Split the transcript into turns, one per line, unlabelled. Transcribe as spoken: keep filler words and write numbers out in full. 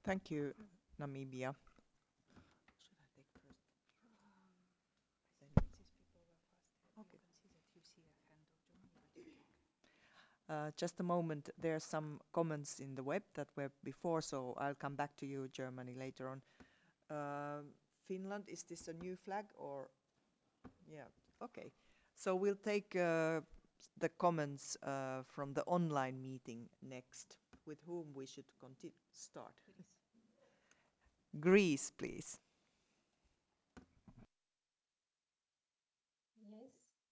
Thank you, Namibia. Should I take first? Then you- Okay. Uh, just a moment. There are some comments in the web that were before, so I'll come back to you, Germany, later on. Um Finland, is this a new flag or? Yeah. Okay. So we'll take uh, the comments uh, from the online meeting next. With whom we should continue start? Greece, please.